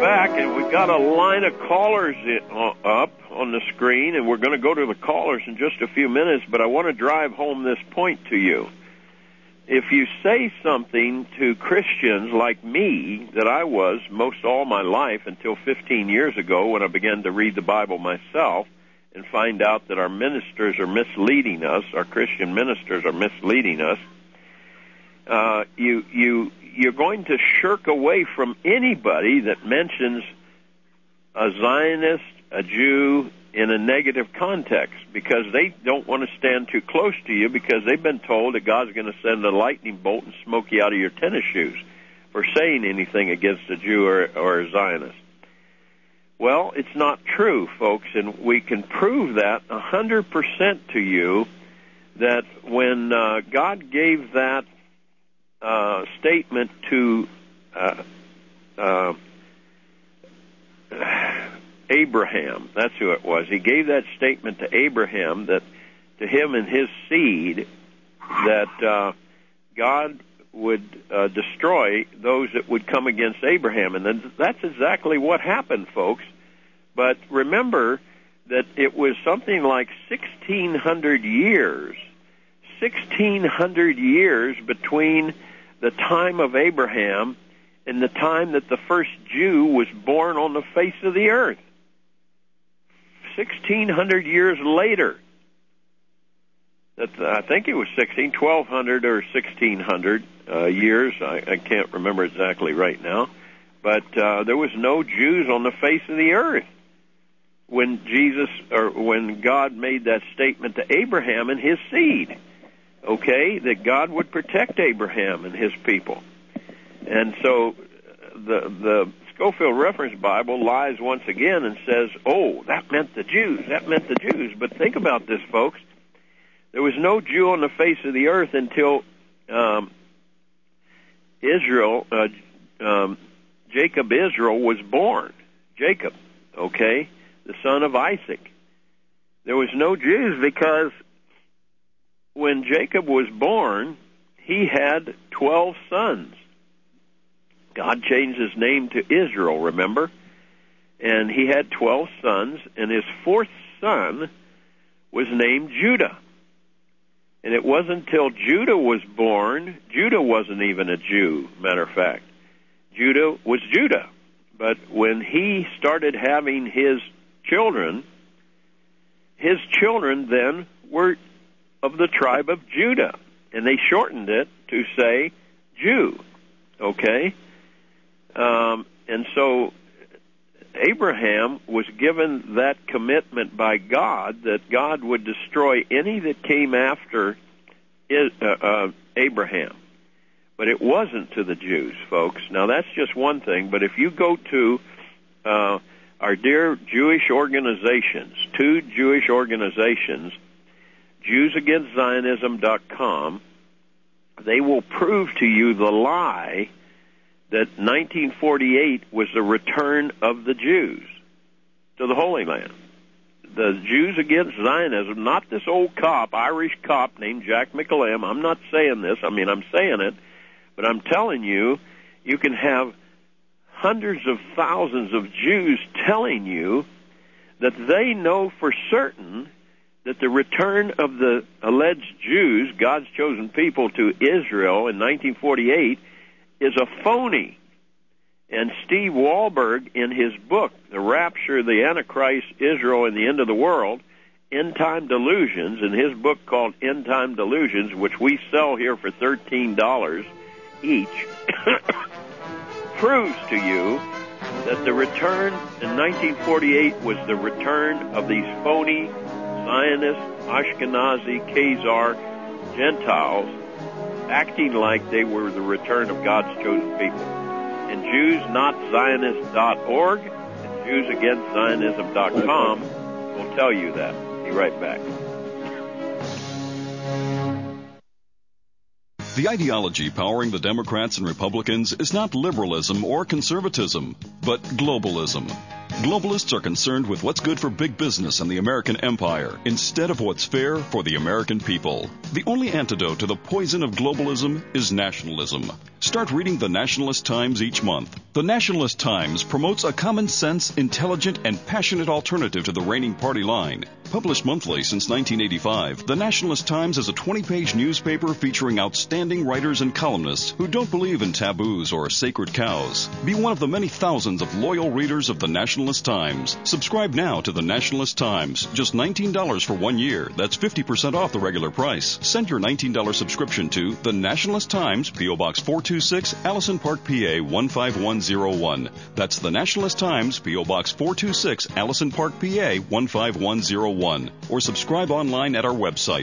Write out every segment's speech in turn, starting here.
back, and we've got a line of callers up on the screen, and we're going to go to the callers in just a few minutes, but I want to drive home this point to you. If you say something to Christians like me, that I was most all my life until 15 years ago when I began to read the Bible myself and find out that our ministers are misleading us, our Christian ministers are misleading us, you're going to shirk away from anybody that mentions a Zionist, a Jew, in a negative context, because they don't want to stand too close to you because they've been told that God's going to send a lightning bolt and smoke you out of your tennis shoes for saying anything against a Jew or a Zionist. Well, it's not true, folks, and we can prove that 100% to you that when God gave that statement to Abraham, that's who it was. He gave that statement to Abraham, that to him and his seed, that God would destroy those that would come against Abraham. And then that's exactly what happened, folks. But remember that it was something like 1,600 years between the time of Abraham and the time that the first Jew was born on the face of the earth. 1,600 years later. I think it was 1,200 or 1,600 years. I can't remember exactly right now. But there was no Jews on the face of the earth when God made that statement to Abraham and his seed. Okay, that God would protect Abraham and his people. And so the Scofield Reference Bible lies once again and says, oh, that meant the Jews. But think about this, folks. There was no Jew on the face of the earth until Jacob Israel was born. Jacob, okay, the son of Isaac. There was no Jews because when Jacob was born, he had 12 sons. God changed his name to Israel, remember? And he had 12 sons, and his fourth son was named Judah. And it wasn't until Judah was born, Judah wasn't even a Jew, matter of fact. Judah was Judah. But when he started having his children then were of the tribe of Judah. And they shortened it to say Jew. Okay? And so Abraham was given that commitment by God that God would destroy any that came after Abraham. But it wasn't to the Jews, folks. Now, that's just one thing. But if you go to our dear Jewish organizations, two Jewish organizations, JewsAgainstZionism.com, they will prove to you the lie that 1948 was the return of the Jews to the Holy Land. The Jews Against Zionism, not this old cop, Irish cop named Jack McAlem. I'm not saying this. I mean, I'm saying it. But I'm telling you, you can have hundreds of thousands of Jews telling you that they know for certain that the return of the alleged Jews, God's chosen people, to Israel in 1948 is a phony. And Steve Wahlberg, in his book, The Rapture, the Antichrist, Israel, and the End of the World, End Time Delusions, in his book called End Time Delusions, which we sell here for $13 each, proves to you that the return in 1948 was the return of these phony Zionist, Ashkenazi, Khazar Gentiles acting like they were the return of God's chosen people. And JewsNotZionist.org and JewsAgainstZionism.com will tell you that. Be right back. The ideology powering the Democrats and Republicans is not liberalism or conservatism, but globalism. Globalists are concerned with what's good for big business and the American empire instead of what's fair for the American people. The only antidote to the poison of globalism is nationalism. Start reading the Nationalist Times each month. The Nationalist Times promotes a common sense, intelligent, and passionate alternative to the reigning party line. Published monthly since 1985, the Nationalist Times is a 20-page newspaper featuring outstanding writers and columnists who don't believe in taboos or sacred cows. Be one of the many thousands of loyal readers of the Nationalist Times. Subscribe now to the Nationalist Times. Just $19 for 1 year. That's 50% off the regular price. Send your $19 subscription to the Nationalist Times, P.O. Box 426, Allison Park, PA 15101. That's the Nationalist Times, P.O. Box 426, Allison Park, PA 15101. Or subscribe online at our website,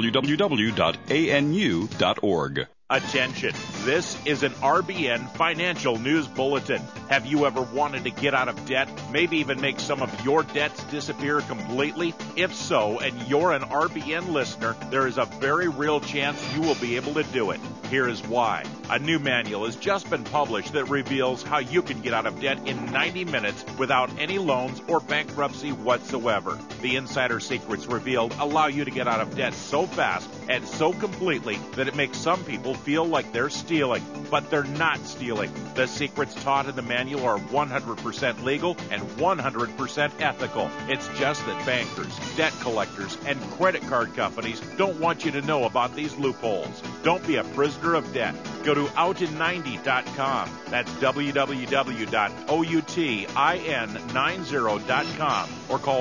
www.anu.org. Attention, this is an RBN Financial News Bulletin. Have you ever wanted to get out of debt, maybe even make some of your debts disappear completely? If so, and you're an RBN listener, there is a very real chance you will be able to do it. Here is why. A new manual has just been published that reveals how you can get out of debt in 90 minutes without any loans or bankruptcy whatsoever. The insider secrets revealed allow you to get out of debt so fast and so completely that it makes some people feel like they're stealing, but they're not stealing. The secrets taught in the manual are 100% legal and 100% ethical. It's just that bankers, debt collectors, and credit card companies don't want you to know about these loopholes. Don't be a prisoner of debt. Go to outin90.com. That's www.outin90.com or call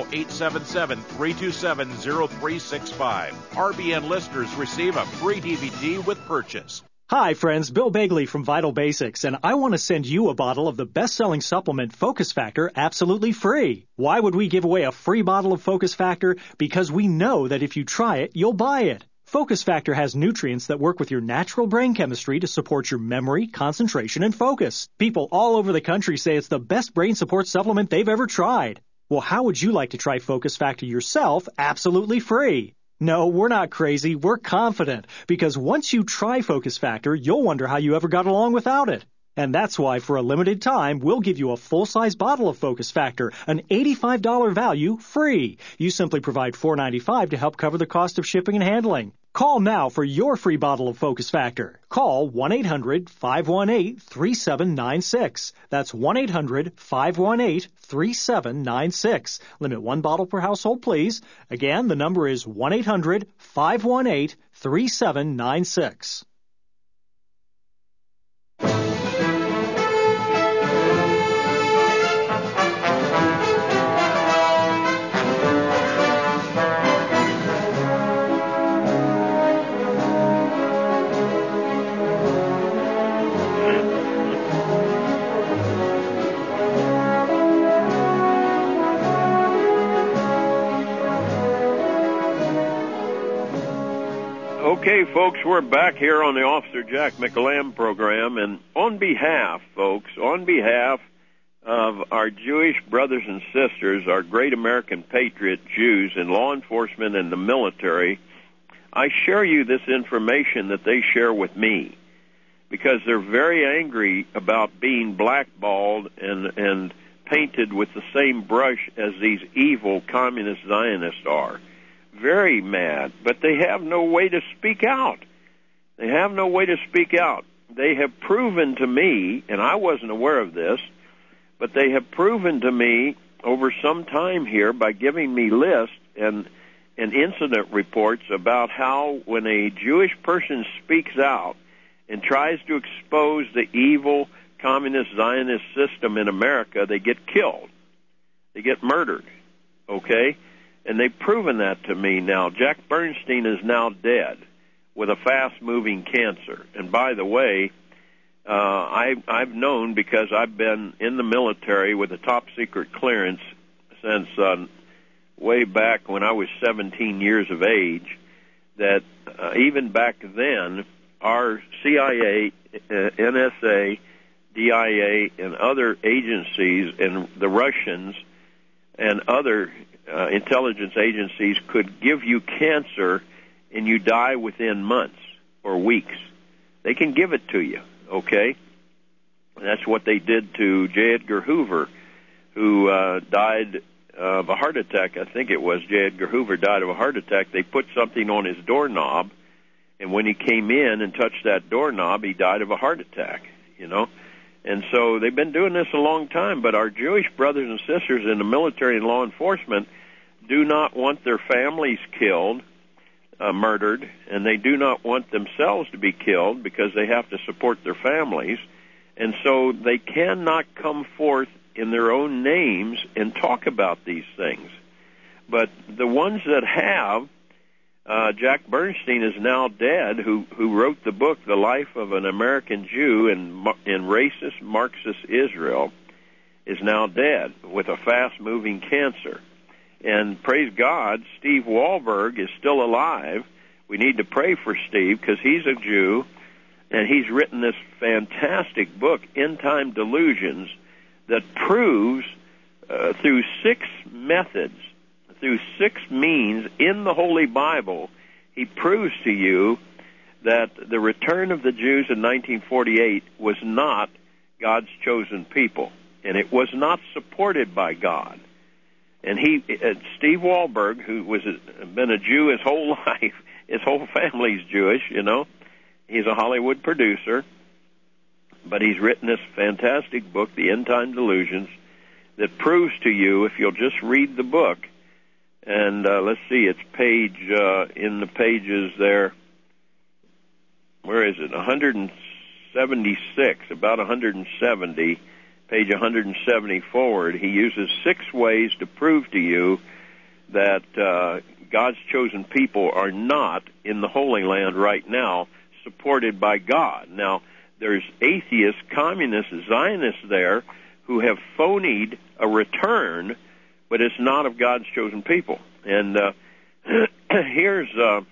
877-327-0365. RBN listeners receive a free DVD with purchase. Hi, friends. Bill Bagley from Vital Basics, and I want to send you a bottle of the best-selling supplement Focus Factor absolutely free. Why would we give away a free bottle of Focus Factor? Because we know that if you try it, you'll buy it. Focus Factor has nutrients that work with your natural brain chemistry to support your memory, concentration, and focus. People all over the country say it's the best brain support supplement they've ever tried. Well, how would you like to try Focus Factor yourself absolutely free? No, we're not crazy. We're confident. Because once you try Focus Factor, you'll wonder how you ever got along without it. And that's why, for a limited time, we'll give you a full-size bottle of Focus Factor, an $85 value, free. You simply provide $4.95 to help cover the cost of shipping and handling. Call now for your free bottle of Focus Factor. Call 1-800-518-3796. That's 1-800-518-3796. Limit one bottle per household, please. Again, the number is 1-800-518-3796. Okay, folks, we're back here on the Officer Jack McLam program, and on behalf of our Jewish brothers and sisters, our great American patriot Jews in law enforcement and the military, I share you this information that they share with me, because they're very angry about being blackballed and painted with the same brush as these evil communist Zionists are. Very mad, but they have no way to speak out. They have no way to speak out. They have proven to me, and I wasn't aware of this, but they have proven to me over some time here by giving me lists and incident reports about how when a Jewish person speaks out and tries to expose the evil communist Zionist system in America, they get killed. They get murdered, okay? And they've proven that to me now. Jack Bernstein is now dead with a fast-moving cancer. And by the way, I've known, because I've been in the military with a top-secret clearance since way back when I was 17 years of age, that even back then, our CIA, NSA, DIA, and other agencies, and the Russians and other intelligence agencies could give you cancer and you die within months or weeks. They can give it to you, okay? And that's what they did to J. Edgar Hoover, who died of a heart attack. I think it was J. Edgar Hoover died of a heart attack. They put something on his doorknob, and when he came in and touched that doorknob, he died of a heart attack, you know. And so they've been doing this a long time, but our Jewish brothers and sisters in the military and law enforcement do not want their families killed, murdered, and they do not want themselves to be killed because they have to support their families. And so they cannot come forth in their own names and talk about these things. But the ones that have, Jack Bernstein is now dead, who wrote the book, The Life of an American Jew in Racist Marxist Israel, is now dead with a fast-moving cancer. And praise God, Steve Wahlberg is still alive. We need to pray for Steve because he's a Jew, and he's written this fantastic book, End Time Delusions, that proves through 6 methods, through 6 means in the Holy Bible, he proves to you that the return of the Jews in 1948 was not God's chosen people, and it was not supported by God. And Steve Wahlberg, who been a Jew his whole life, his whole family's Jewish, you know, he's a Hollywood producer, but he's written this fantastic book, The End Time Delusions, that proves to you, if you'll just read the book, and let's see, it's in the pages there, where is it, 176, about 170, page 170 forward, he uses 6 ways to prove to you that God's chosen people are not in the Holy Land right now, supported by God. Now, there's atheists, communists, Zionists there who have phonied a return, but it's not of God's chosen people. And here's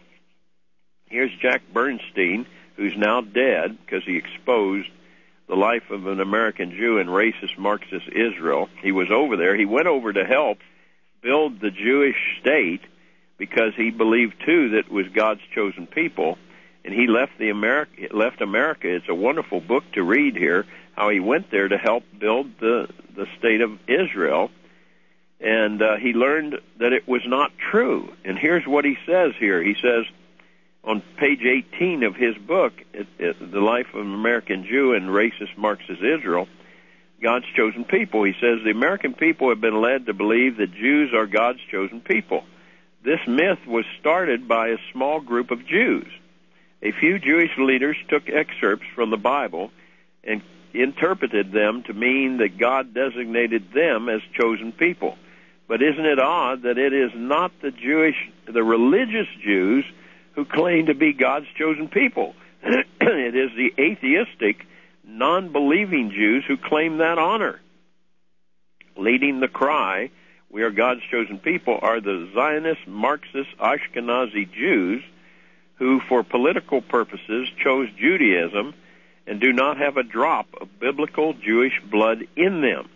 Jack Bernstein, who's now dead because he exposed the life of an American Jew in racist Marxist Israel. He was over there. He went over to help build the Jewish state because he believed, too, that it was God's chosen people. And he left America. It's a wonderful book to read here, how he went there to help build the state of Israel. And he learned that it was not true. And here's what he says here. He says, on page 18 of his book, The Life of an American Jew in Racist Marxist Israel, God's chosen people, he says, the American people have been led to believe that Jews are God's chosen people. This myth was started by a small group of Jews. A few Jewish leaders took excerpts from the Bible and interpreted them to mean that God designated them as chosen people. But isn't it odd that it is not the religious Jews who claim to be God's chosen people? It is the atheistic, non-believing Jews who claim that honor. Leading the cry, we are God's chosen people, are the Zionist, Marxist, Ashkenazi Jews who, for political purposes, chose Judaism and do not have a drop of biblical Jewish blood in them.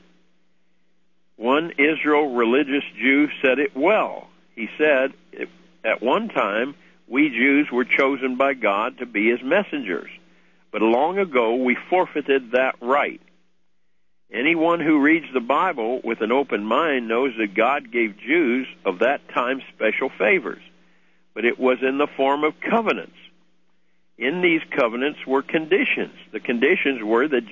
One Israel religious Jew said it well. He said, at one time, we Jews were chosen by God to be his messengers, but long ago we forfeited that right. Anyone who reads the Bible with an open mind knows that God gave Jews of that time special favors, but it was in the form of covenants. In these covenants were conditions. The conditions were that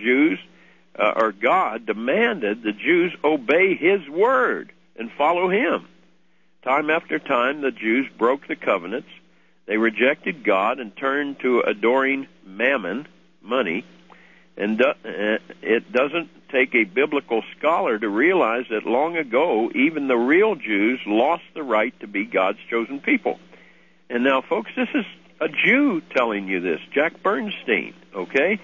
God demanded the Jews obey his word and follow him. Time after time, the Jews broke the covenants. They rejected God and turned to adoring mammon, money. And it doesn't take a biblical scholar to realize that long ago, even the real Jews lost the right to be God's chosen people. And now, folks, this is a Jew telling you this, Jack Bernstein, okay?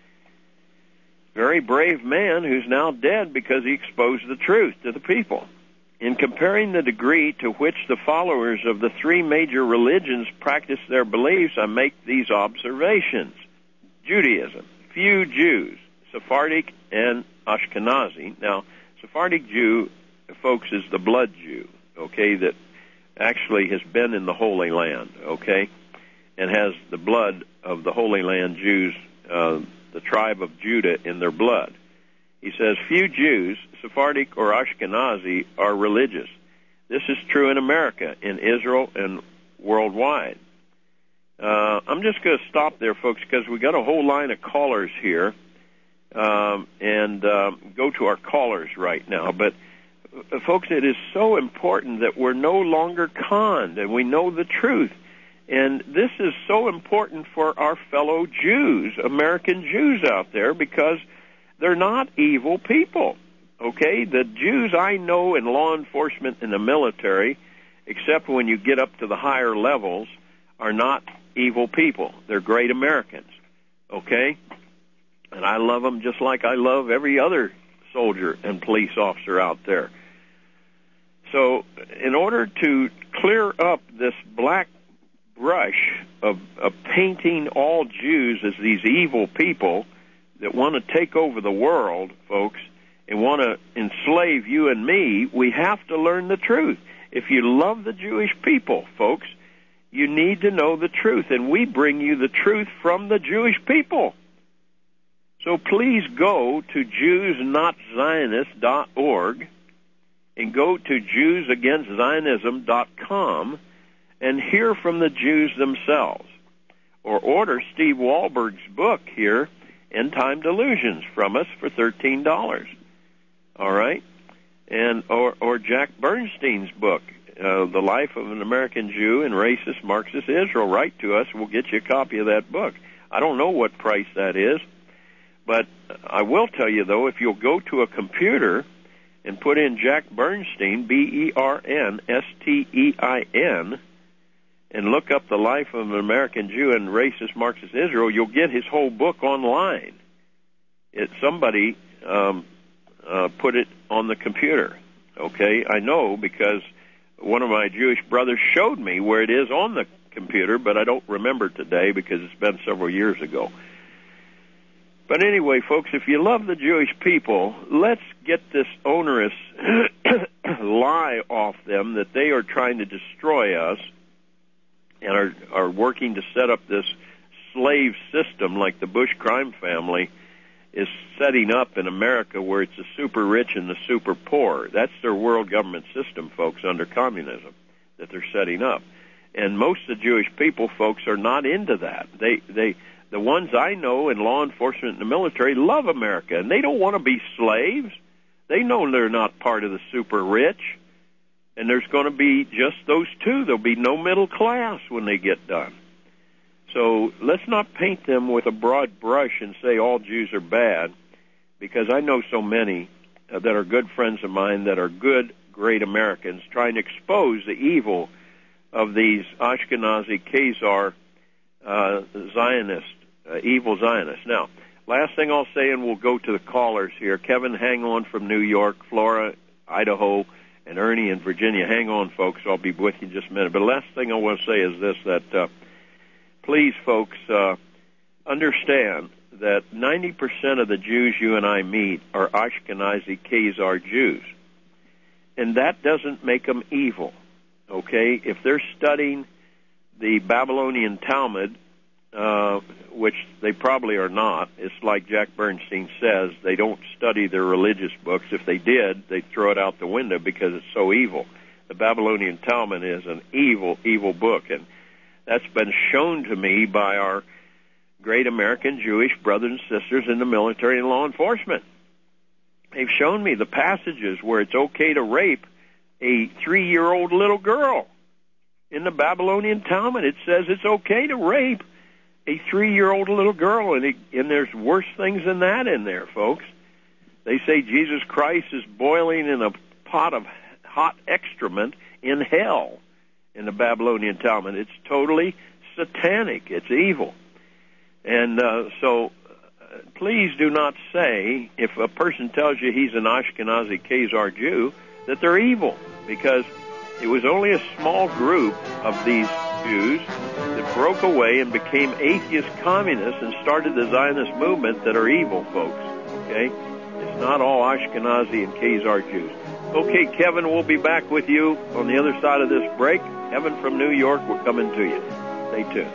Very brave man who's now dead because he exposed the truth to the people. In comparing the degree to which the followers of the 3 major religions practice their beliefs, I make these observations. Judaism, few Jews, Sephardic and Ashkenazi. Now, Sephardic Jew, folks, is the blood Jew, okay, that actually has been in the Holy Land, okay, and has the blood of the Holy Land Jews, the tribe of Judah, in their blood. He says, few Jews, Sephardic or Ashkenazi, are religious. This is true in America, in Israel, and worldwide. I'm just going to stop there, folks, because we got a whole line of callers here, and go to our callers right now. But, folks, it is so important that we're no longer conned, and we know the truth. And this is so important for our fellow Jews, American Jews out there, because they're not evil people, okay? The Jews I know in law enforcement and the military, except when you get up to the higher levels, are not evil people. They're great Americans, okay? And I love them just like I love every other soldier and police officer out there. So in order to clear up this black brush of painting all Jews as these evil people that want to take over the world, folks, and want to enslave you and me, we have to learn the truth. If you love the Jewish people, folks, you need to know the truth, and we bring you the truth from the Jewish people. So please go to JewsNotZionists.org and go to JewsAgainstZionism.com and hear from the Jews themselves. Or order Steve Wahlberg's book here, End Time Delusions, from us for $13. All right? And or Jack Bernstein's book, The Life of an American Jew in Racist Marxist Israel. Write to us. We'll get you a copy of that book. I don't know what price that is, but I will tell you, though, if you'll go to a computer and put in Jack Bernstein, Bernstein, and look up The Life of an American Jew in Racist Marxist Israel, you'll get his whole book online. Somebody put it on the computer, okay? I know because one of my Jewish brothers showed me where it is on the computer, but I don't remember today because it's been several years ago. But anyway, folks, if you love the Jewish people, let's get this onerous lie off them that they are trying to destroy us and are working to set up this slave system like the Bush crime family is setting up in America, where it's the super rich and the super poor. That's their world government system, folks, under communism that they're setting up. And most of the Jewish people, folks, are not into that. The ones I know in law enforcement and the military love America, and they don't want to be slaves. They know they're not part of the super rich. And there's going to be just those two. There'll be no middle class when they get done. So let's not paint them with a broad brush and say all Jews are bad, because I know so many that are good friends of mine that are good, great Americans trying to expose the evil of these Ashkenazi, Khazar, Zionists, evil Zionists. Now, last thing I'll say, and we'll go to the callers here. Kevin, hang on from New York, Flora, Idaho, and Ernie in Virginia. Hang on, folks. I'll be with you in just a minute. But the last thing I want to say is this, that please, folks, understand that 90% of the Jews you and I meet are Ashkenazi, Khazar Jews. And that doesn't make them evil, okay? If they're studying the Babylonian Talmud, which they probably are not, it's like Jack Bernstein says, they don't study their religious books. If they did, they'd throw it out the window because it's so evil. The Babylonian Talmud is an evil, evil book, and that's been shown to me by our great American Jewish brothers and sisters in the military and law enforcement. They've shown me the passages where it's okay to rape a 3-year-old little girl. In the Babylonian Talmud, it says it's okay to rape a 3-year-old little girl, and there's worse things than that in there, folks. They say Jesus Christ is boiling in a pot of hot excrement in hell in the Babylonian Talmud. It's totally satanic. It's evil. And so please do not say, if a person tells you he's an Ashkenazi Khazar Jew, that they're evil, because it was only a small group of these Jews that broke away and became atheist communists and started the Zionist movement that are evil, folks. Okay? It's not all Ashkenazi and Khazar Jews. Okay, Kevin, we'll be back with you on the other side of this break. Kevin from New York, we're coming to you. Stay tuned.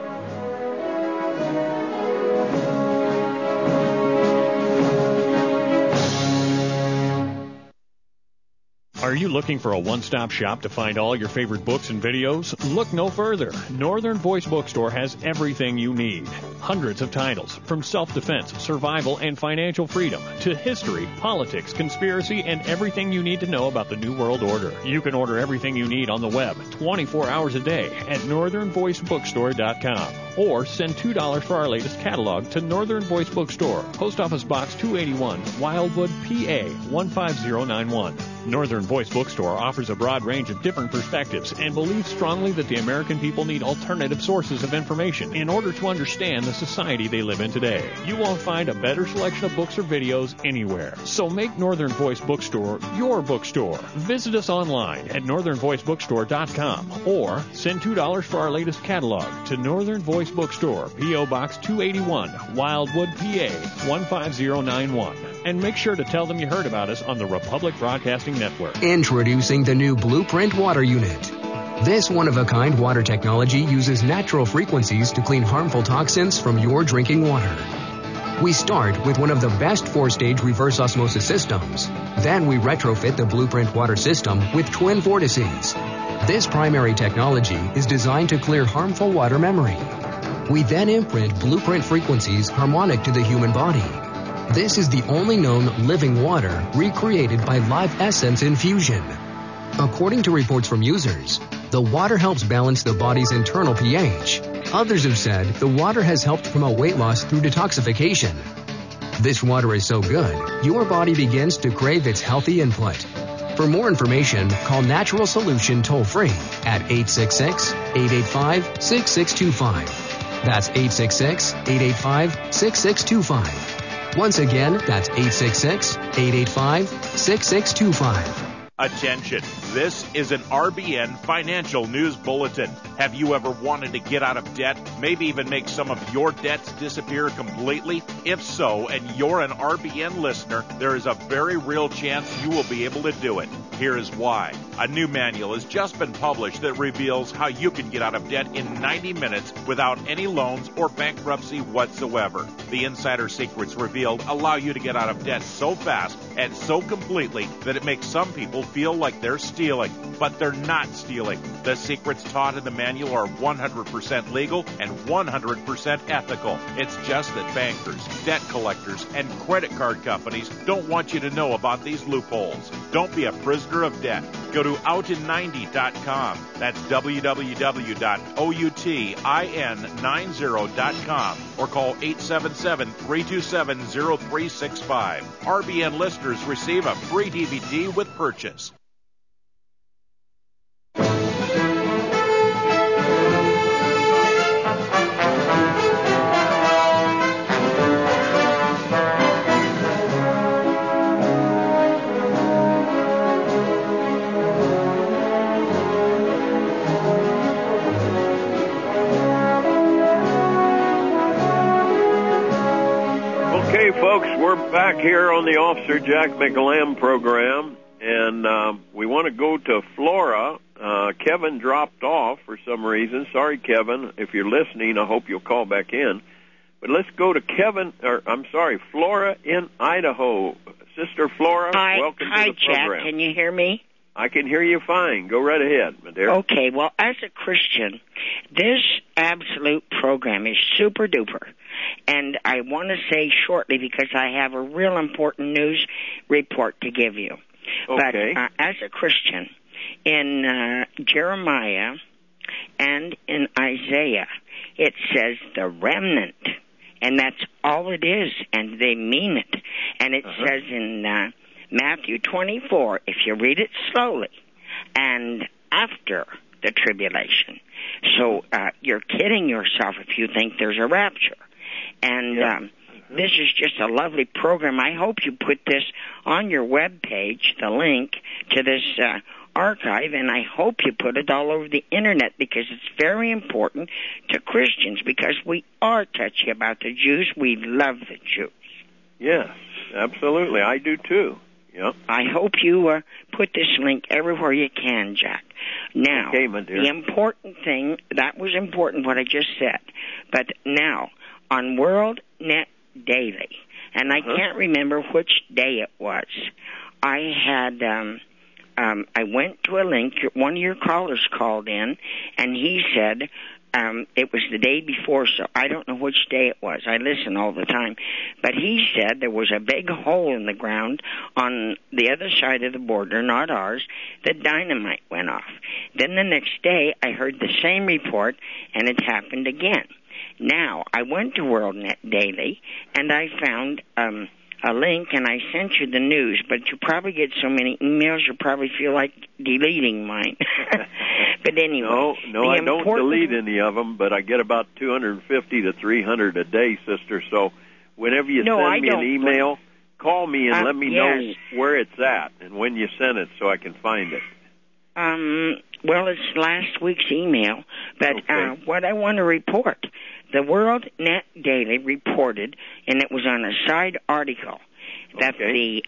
Are you looking for a one-stop shop to find all your favorite books and videos? Look no further. Northern Voice Bookstore has everything you need. Hundreds of titles, from self-defense, survival, and financial freedom, to history, politics, conspiracy, and everything you need to know about the New World Order. You can order everything you need on the web 24 hours a day at northernvoicebookstore.com. Or send $2 for our latest catalog to Northern Voice Bookstore, Post Office Box 281, Wildwood, PA 15091. Northern Voice Bookstore offers a broad range of different perspectives and believes strongly that the American people need alternative sources of information in order to understand the society they live in today. You won't find a better selection of books or videos anywhere. So make Northern Voice Bookstore your bookstore. Visit us online at northernvoicebookstore.com or send $2 for our latest catalog to Northern Voice Bookstore, P.O. Box 281, Wildwood, PA 15091. And make sure to tell them you heard about us on the Republic Broadcasting Network. Introducing the new Blueprint Water Unit. This one-of-a-kind water technology uses natural frequencies to clean harmful toxins from your drinking water. We start with one of the best 4-stage reverse osmosis systems. Then we retrofit the Blueprint water system with twin vortices. This primary technology is designed to clear harmful water memory. We then imprint Blueprint frequencies harmonic to the human body. This is the only known living water recreated by Live Essence infusion. According to reports from users, the water helps balance the body's internal pH. Others have said the water has helped promote weight loss through detoxification. This water is so good, your body begins to crave its healthy input. For more information, call Natural Solution toll-free at 866-885-6625. That's 866-885-6625. Once again, that's 866-885-6625. Attention, this is an RBN Financial News Bulletin. Have you ever wanted to get out of debt, maybe even make some of your debts disappear completely? If so, and you're an RBN listener, there is a very real chance you will be able to do it. Here is why. A new manual has just been published that reveals how you can get out of debt in 90 minutes without any loans or bankruptcy whatsoever. The insider secrets revealed allow you to get out of debt so fast and so completely that it makes some people feel like they're stealing, but they're not stealing. The secrets taught in the manual are 100% legal and 100% ethical. It's just that bankers, debt collectors, and credit card companies don't want you to know about these loopholes. Don't be a prisoner of debt. Go to outin90.com. That's www.outin90.com or call 877-327-0365. RBN listeners receive a free DVD with purchase. Folks, we're back here on the Officer Jack McLam program, and we want to go to Flora. Kevin dropped off for some reason. Sorry, Kevin. If you're listening, I hope you'll call back in. But let's go to Flora in Idaho. Sister Flora, welcome to the program. Jack. Can you hear me? I can hear you fine. Go right ahead, my dear. Okay, well, as a Christian, this absolute program is super duper. And I want to say shortly because I have a real important news report to give you. Okay. But as a Christian, in Jeremiah and in Isaiah, it says the remnant. And that's all it is, and they mean it. And it says in Matthew 24, if you read it slowly, and after the tribulation. So you're kidding yourself if you think there's a rapture. And this is just a lovely program. I hope you put this on your web page, the link to this archive, and I hope you put it all over the Internet because it's very important to Christians because we are touchy about the Jews. We love the Jews. Yes, absolutely. I do too. Yep. I hope you put this link everywhere you can, Jack. Now, okay, my dear. The important thing, that was important what I just said, but now on World Net Daily, and I can't remember which day it was, I had I went to a link. One of your callers called in, and he said it was the day before, so I don't know which day it was. I listen all the time. But he said there was a big hole in the ground on the other side of the border, not ours, that dynamite went off. Then the next day, I heard the same report, and it happened again. Now, I went to WorldNet Daily, and I found a link, and I sent you the news, but you probably get so many emails, you probably feel like deleting mine. But anyway. No, I don't delete any of them, but I get about 250 to 300 a day, sister. So whenever you send me an email, call me and let me know where it's at and when you sent it so I can find it. Well, it's last week's email, but what I want to report, the WorldNet Daily reported, and it was on a side article, that the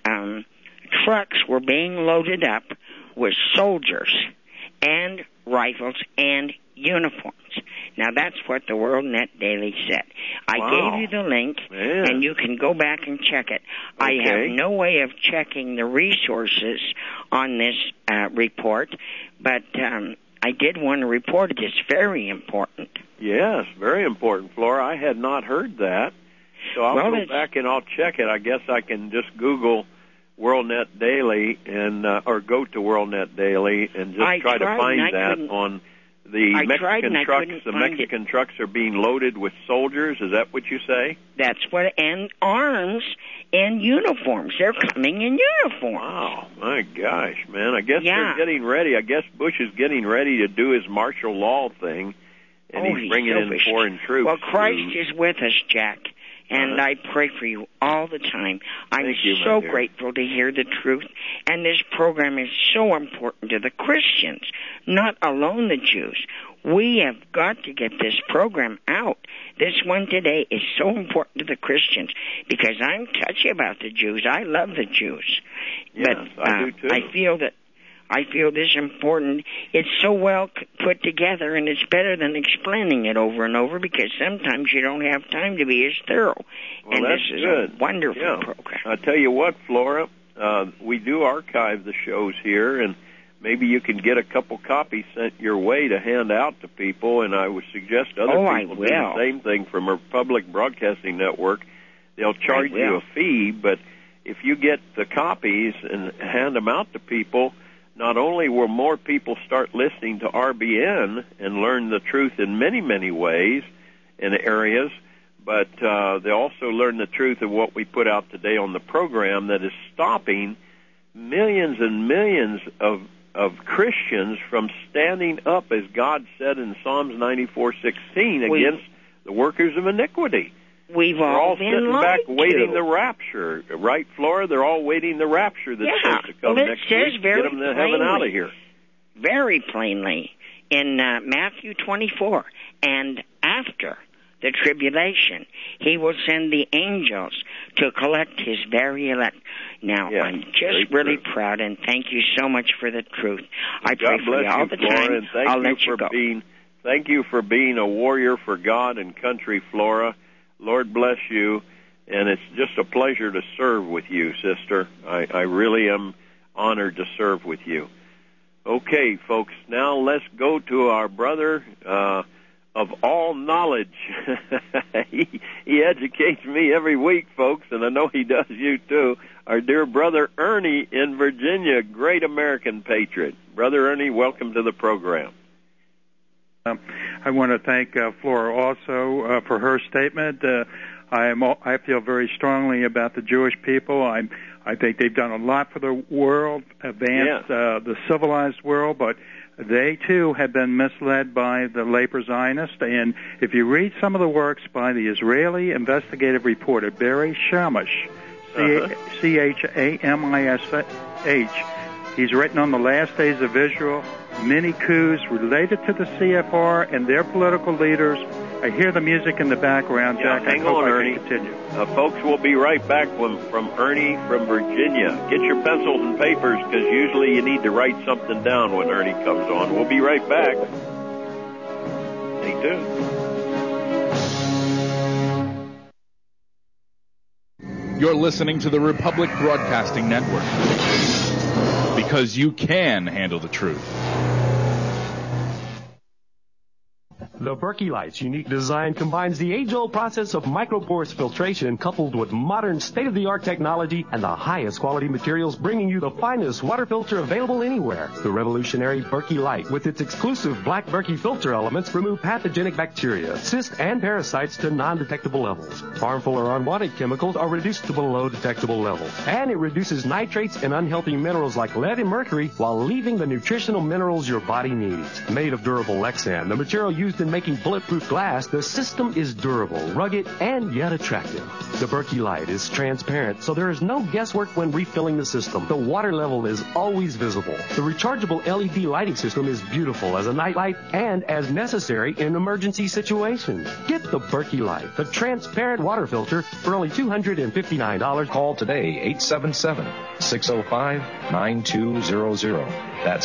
trucks were being loaded up with soldiers and rifles and uniforms. Now, that's what the WorldNet Daily said. I gave you the link, and you can go back and check it. I have no way of checking the resources on this report, but I did want to report it. It's very important. Yes, very important, Flora. I had not heard that. So I'll go back and I'll check it. I guess I can just Google WorldNet Daily and or go to WorldNet Daily and just try to find that on the Mexican trucks. The Mexican trucks are being loaded with soldiers. Is that what you say? That's what, and arms and uniforms. They're coming in uniforms. Wow, my gosh, man. I guess they're getting ready. I guess Bush is getting ready to do his martial law thing, and he's bringing in foreign troops. Well, Christ is with us, Jack. And I pray for you all the time. I'm so grateful to hear the truth. And this program is so important to the Christians, not alone the Jews. We have got to get this program out. This one today is so important to the Christians because I'm touchy about the Jews. I love the Jews. Yes, but I do too. I feel this important. It's so well put together, and it's better than explaining it over and over because sometimes you don't have time to be as thorough. Well, and this is a wonderful program. I'll tell you what, Flora, we do archive the shows here, and maybe you can get a couple copies sent your way to hand out to people, and I would suggest other people do the same thing from a public broadcasting network. They'll charge you a fee, but if you get the copies and hand them out to people, not only will more people start listening to RBN and learn the truth in many, many ways and areas, but they also learn the truth of what we put out today on the program that is stopping millions and millions of Christians from standing up, as God said in Psalms 94:16, against the workers of iniquity. We've all been sitting back waiting the rapture, right, Flora? They're all waiting the rapture that's supposed to come next week. Get them to heaven out of here. Very plainly in Matthew 24, and after the tribulation, he will send the angels to collect his very elect. Now, I'm just really proud, and thank you so much for the truth. I pray for you all the time. And I'll let you go. Thank you for being a warrior for God and country, Flora. Lord bless you, and it's just a pleasure to serve with you, sister. I really am honored to serve with you. Okay, folks, now let's go to our brother of all knowledge. He educates me every week, folks, and I know he does you too. Our dear brother Ernie in Virginia, great American patriot. Brother Ernie, welcome to the program. I want to thank Flora also for her statement. I feel very strongly about the Jewish people. I think they've done a lot for the world, advanced the civilized world, but they too have been misled by the labor Zionists. And if you read some of the works by the Israeli investigative reporter Barry Shamish, Chamish, he's written on the last days of Israel, many coups related to the CFR and their political leaders. I hear the music in the background, Jack. Hang on, Ernie. Continue. Folks, we'll be right back from Ernie from Virginia. Get your pencils and papers because usually you need to write something down when Ernie comes on. We'll be right back. Stay tuned. You're listening to the Republic Broadcasting Network. because you can handle the truth. The Berkey Light's unique design combines the age-old process of microporous filtration coupled with modern state-of-the-art technology and the highest quality materials, bringing you the finest water filter available anywhere. The revolutionary Berkey Light, with its exclusive black Berkey filter elements, remove pathogenic bacteria, cysts, and parasites to non-detectable levels. Harmful or unwanted chemicals are reduced to below detectable levels. And it reduces nitrates and unhealthy minerals like lead and mercury while leaving the nutritional minerals your body needs. Made of durable Lexan, the material used in making bulletproof glass, the system is durable, rugged, and yet attractive. The Berkey Light is transparent, so there is no guesswork when refilling the system. The water level is always visible. The rechargeable LED lighting system is beautiful as a night light and as necessary in emergency situations. Get the Berkey Light, the transparent water filter, for only $259. Call today, 877-605-9200. That's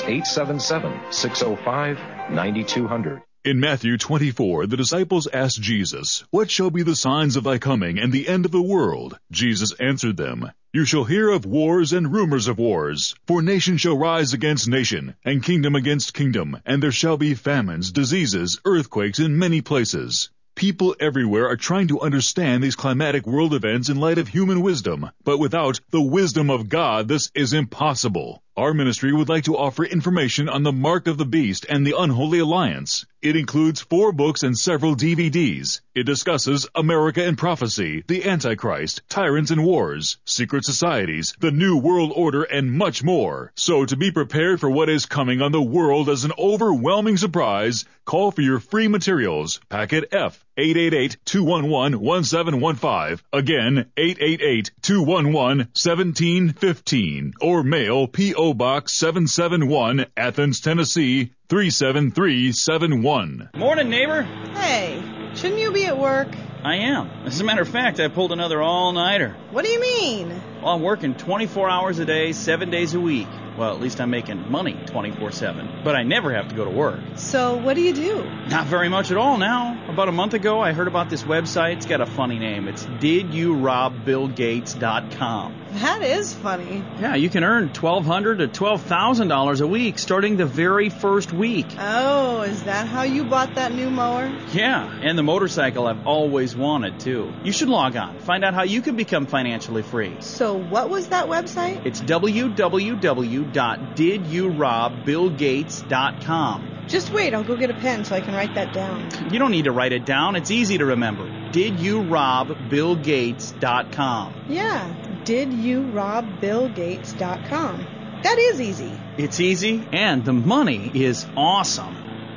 877-605-9200. In Matthew 24, the disciples asked Jesus, "What shall be the signs of thy coming and the end of the world?" Jesus answered them, "You shall hear of wars and rumors of wars. For nation shall rise against nation, and kingdom against kingdom, and there shall be famines, diseases, earthquakes in many places." People everywhere are trying to understand these climatic world events in light of human wisdom, but without the wisdom of God, this is impossible. Our ministry would like to offer information on the Mark of the Beast and the Unholy Alliance. It includes 4 books and several DVDs. It discusses America and prophecy, the Antichrist, tyrants and wars, secret societies, the New World Order, and much more. So to be prepared for what is coming on the world as an overwhelming surprise, call for your free materials. Packet F, 888-211-1715. Again, 888-211-1715. Or mail P.O. Box 771, Athens, Tennessee, 37371. Morning, neighbor. Hey, shouldn't you be at work? I am. As a matter of fact, I pulled another all-nighter. What do you mean? Well, I'm working 24 hours a day, 7 days a week. Well, at least I'm making money 24/7. But I never have to go to work. So what do you do? Not very much at all now. About a month ago, I heard about this website. It's got a funny name. It's DidYouRobBillGates.com. That is funny. Yeah, you can earn $1,200 to $12,000 a week starting the very first week. Oh, is that how you bought that new mower? Yeah, and the motorcycle I've always wanted, too. You should log on. Find out how you can become financially free. So what was that website? It's www.DidYouRobBillGates.com. Just wait, I'll go get a pen so I can write that down. You don't need to write it down. It's easy to remember. DidYouRobBillGates.com. Yeah, DidYouRobBillGates.com. That is easy. It's easy, and the money is awesome.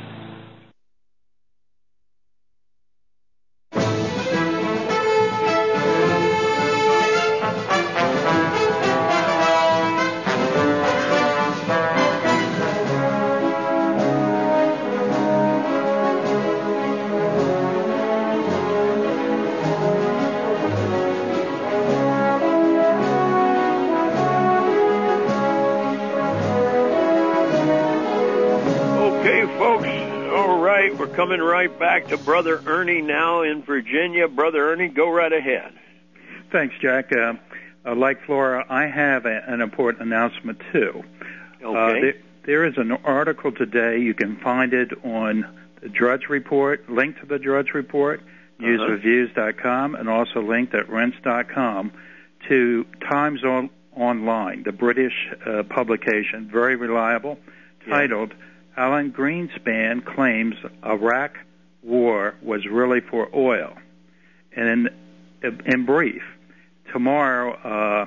Coming right back to Brother Ernie now in Virginia. Brother Ernie, go right ahead. Thanks, Jack. Like Flora, I have an important announcement, too. Okay. There is an article today. You can find it on the Drudge Report, link to the Drudge Report, newsreviews.com, and also linked at rents.com to Times Online, the British publication, very reliable, titled, Alan Greenspan claims Iraq war was really for oil. And in brief, tomorrow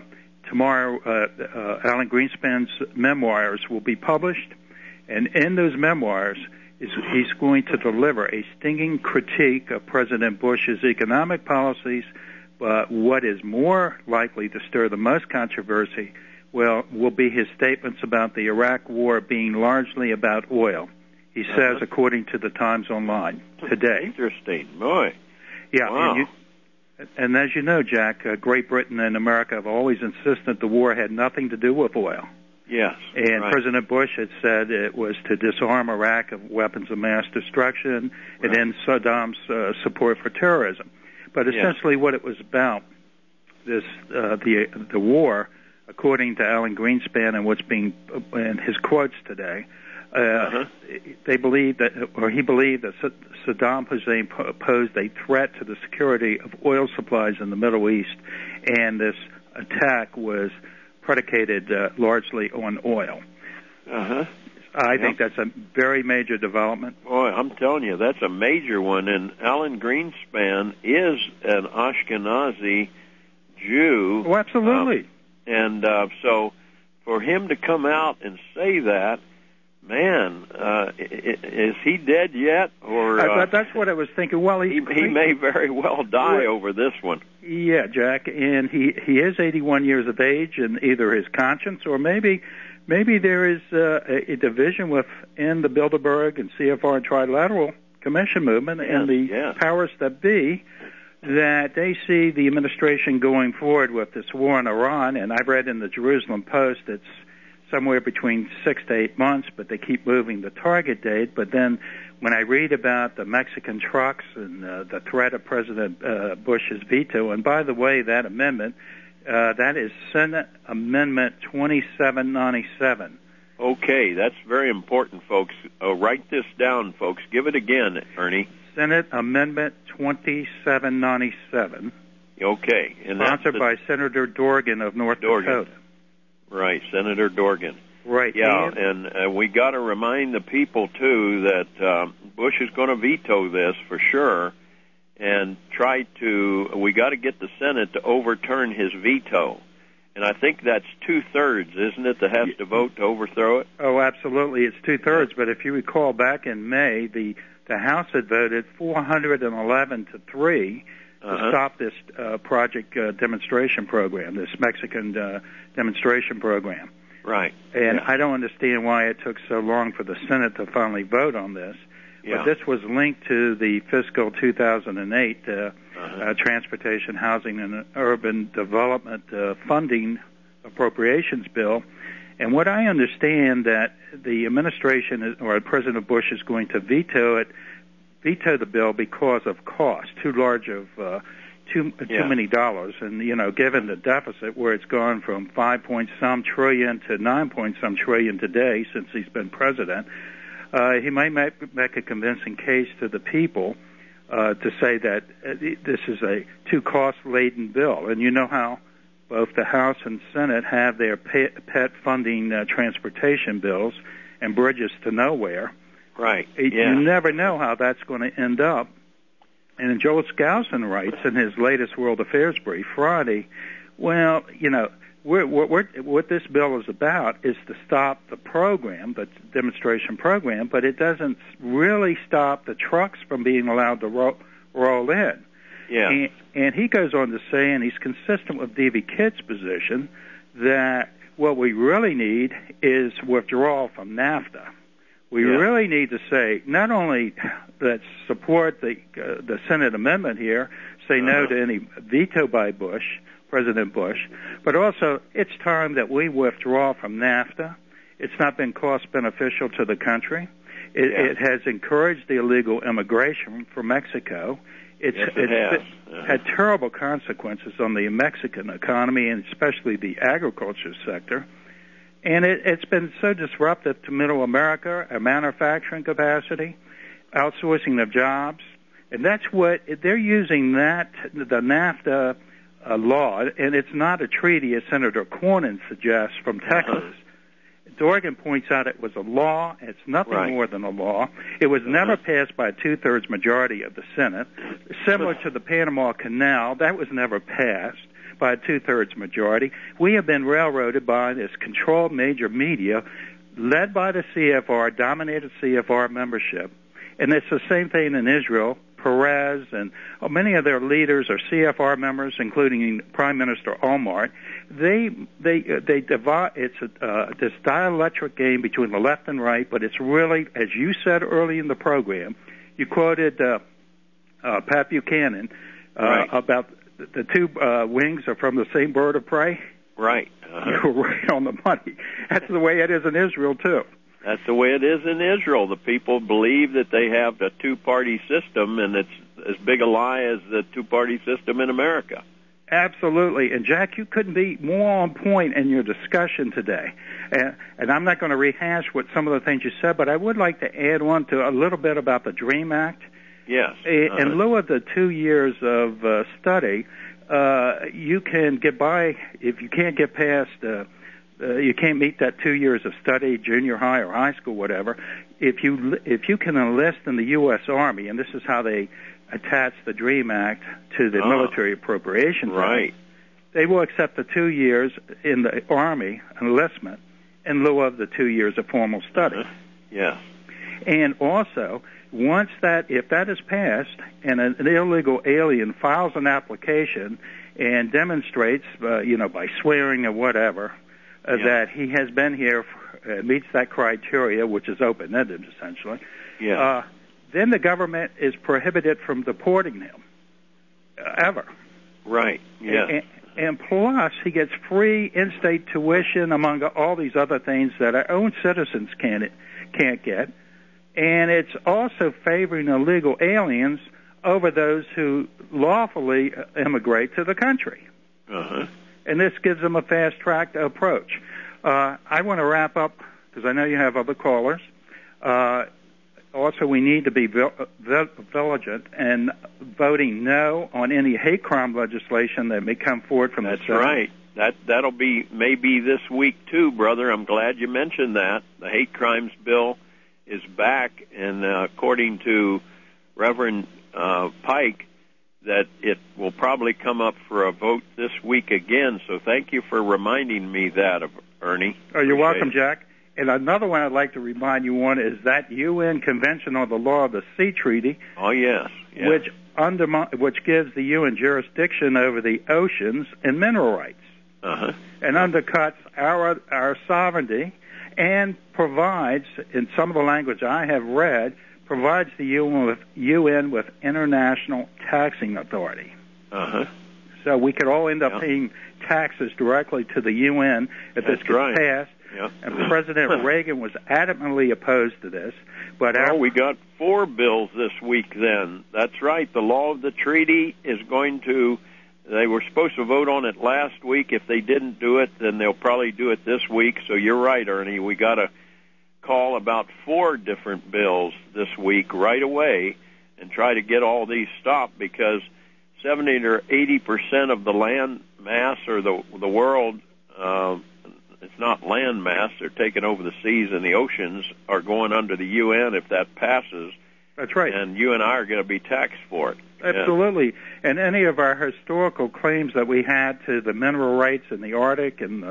Alan Greenspan's memoirs will be published, and in those memoirs he's going to deliver a stinging critique of President Bush's economic policies, but what is more likely to stir the most controversy will be his statements about the Iraq war being largely about oil. He says, according to the Times Online today. Interesting, boy. Yeah, wow. and as you know, Jack, Great Britain and America have always insisted the war had nothing to do with oil. Yes. And right. President Bush had said it was to disarm Iraq of weapons of mass destruction and end Saddam's support for terrorism. But essentially what it was about, the war according to Alan Greenspan and what's being in his quotes today. They believe that, or he believed that Saddam Hussein posed a threat to the security of oil supplies in the Middle East, and this attack was predicated largely on oil. I think that's a very major development. Boy, I'm telling you, that's a major one. And Alan Greenspan is an Ashkenazi Jew. Oh, absolutely. So for him to come out and say that, man, is he dead yet? Or that's what I was thinking. Well, he may very well die over this one. Yeah, Jack, and he is 81 years of age, and either his conscience or maybe there is a division within the Bilderberg and CFR and Trilateral Commission movement and the powers that be, that they see the administration going forward with this war in Iran. And I've read in the Jerusalem Post it's somewhere between 6 to 8 months, but they keep moving the target date. But then when I read about the Mexican trucks and the threat of President Bush's veto, and by the way, that amendment, that is Senate Amendment 2797. Okay, that's very important, folks. Write this down, folks. Give it again, Ernie. Senate Amendment 2797. Okay. And sponsored by Senator Dorgan of North Dakota. Right, Senator Dorgan. Right. Yeah, and we got to remind the people, too, that Bush is going to veto this for sure, and we got to get the Senate to overturn his veto. And I think that's 2/3, isn't it, that has to vote to overthrow it? Oh, absolutely. It's 2/3. But if you recall, back in May, the House had voted 411 to 3 to stop this project demonstration program, this Mexican demonstration program. Right. And I don't understand why it took so long for the Senate to finally vote on this. But this was linked to the fiscal 2008 Transportation, Housing, and Urban Development Funding Appropriations Bill. And what I understand that the administration or President Bush is going to veto the bill because of cost, too large of too many dollars. And given the deficit where it's gone from 5-point-some trillion to 9-point-some trillion today since he's been president. He might make a convincing case to the people to say that this is a too cost-laden bill. And you know how both the House and Senate have their pet funding transportation bills and bridges to nowhere. Right. You never know how that's going to end up. And Joel Skousen writes in his latest World Affairs brief Friday, well, what this bill is about is to stop the program, the demonstration program, but it doesn't really stop the trucks from being allowed to roll in. Yeah. And he goes on to say, and he's consistent with D.V. Kidd's position, that what we really need is withdrawal from NAFTA. We really need to say, not only let's support the Senate amendment here, say no to any veto by President Bush, but also it's time that we withdraw from NAFTA. It's not been cost beneficial to the country. It has encouraged the illegal immigration from Mexico. It's had terrible consequences on the Mexican economy and especially the agriculture sector. And it's been so disruptive to Middle America, our manufacturing capacity, outsourcing of jobs. And that's what they're using the NAFTA law, and it's not a treaty, as Senator Cornyn suggests from Texas. Dorgan points out it was a law. It's nothing more than a law. It was never passed by a 2/3 majority of the Senate. Similar to the Panama Canal, that was never passed by a 2/3 majority. We have been railroaded by this controlled major media led by the CFR, dominated CFR membership. And it's the same thing in Israel. Perez and many of their leaders are CFR members, including Prime Minister Olmert. They divide. It's this dialectric game between the left and right, but it's really, as you said early in the program, you quoted Pat Buchanan about the two wings are from the same bird of prey. Right. You're right on the money. That's the way it is in Israel too. That's the way it is in Israel. The people believe that they have a two-party system, and it's as big a lie as the two-party system in America. Absolutely. And, Jack, you couldn't be more on point in your discussion today. And I'm not going to rehash what some of the things you said, but I would like to add on to a little bit about the DREAM Act. Yes. In lieu of the 2 years of study, you can get by, if you can't get past, you can't meet that 2 years of study, junior high or high school, whatever, if you can enlist in the U.S. Army, and this is how they attach the DREAM Act to the Military Appropriations Act, they will accept the 2 years in the Army enlistment in lieu of the 2 years of formal study. Yes. And also, if that is passed and an illegal alien files an application and demonstrates, by swearing or whatever, that he has been here, meets that criteria, which is open-ended essentially, then the government is prohibited from deporting him ever. Right. Yes. And plus, he gets free in-state tuition among all these other things that our own citizens can't get. And it's also favoring illegal aliens over those who lawfully immigrate to the country. And this gives them a fast-track approach. I want to wrap up, because I know you have other callers. Also, we need to be vigilant and voting no on any hate crime legislation that may come forward from the Senate. That's right. That'll be maybe this week, too, brother. I'm glad you mentioned that. The hate crimes bill is back, and according to Reverend Pike, that it will probably come up for a vote this week again. So thank you for reminding me that, Ernie. Oh, you're welcome, Jack. And another one I'd like to remind you on is that UN Convention on the Law of the Sea Treaty. Oh, yes. Which gives the UN jurisdiction over the oceans and mineral rights. And undercuts our sovereignty and provides, in some of the language I have read, provides the UN with international taxing authority. So we could all end up paying taxes directly to the UN if this gets passed. And President Reagan was adamantly opposed to this. But we got 4 bills this week then. That's right. The law of the treaty is going to, they were supposed to vote on it last week. If they didn't do it, then they'll probably do it this week. So you're right, Ernie. We got to call about 4 different bills this week right away and try to get all these stopped, because 70 or 80% of the land mass or the world, it's not land mass, they're taking over the seas and the oceans, are going under the UN if that passes. That's right. And you and I are going to be taxed for it. Absolutely. Yeah. And any of our historical claims that we had to the mineral rights in the Arctic and